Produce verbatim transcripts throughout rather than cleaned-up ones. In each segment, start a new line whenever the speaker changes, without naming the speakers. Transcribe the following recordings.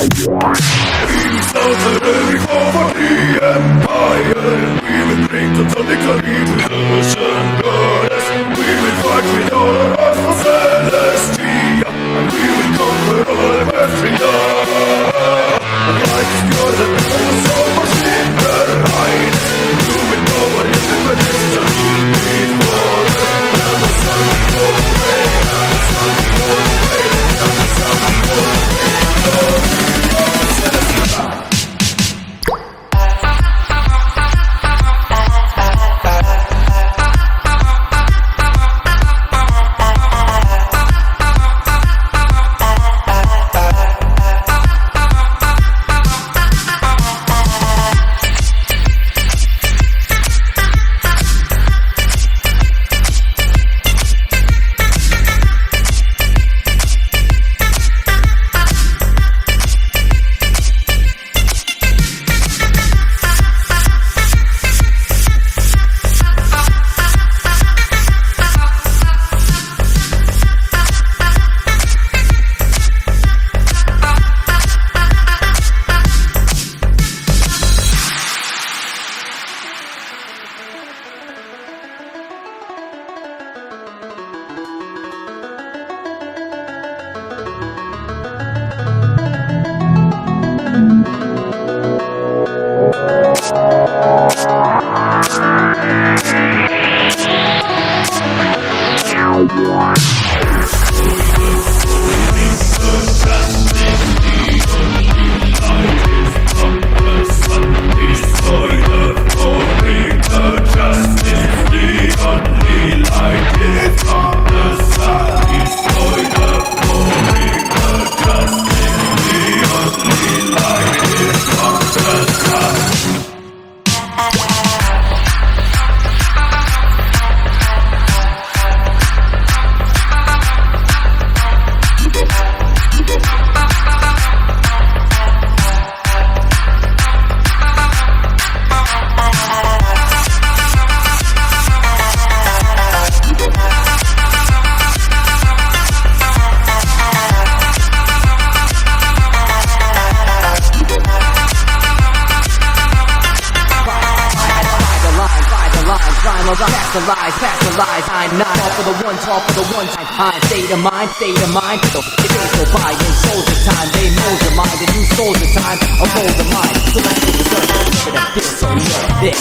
Pass the lies, pass the lies, I'm not all for the one, talk for the one time. I'm state of mind, state of mind. So it days go by and soldier time. They mold your mind and you soldier time. A mold of mine, so let's get the dirt. Give it a feel so love this.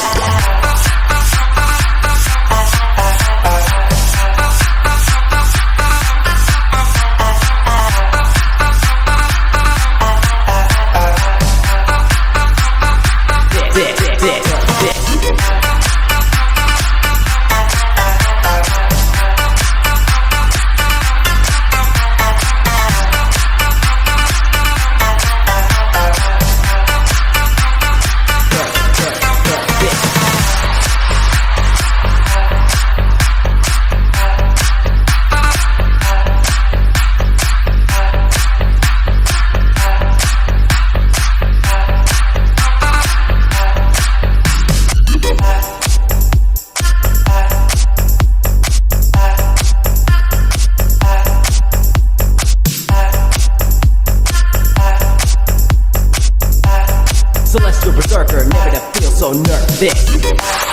Celestial berserker, never to feel so nervous.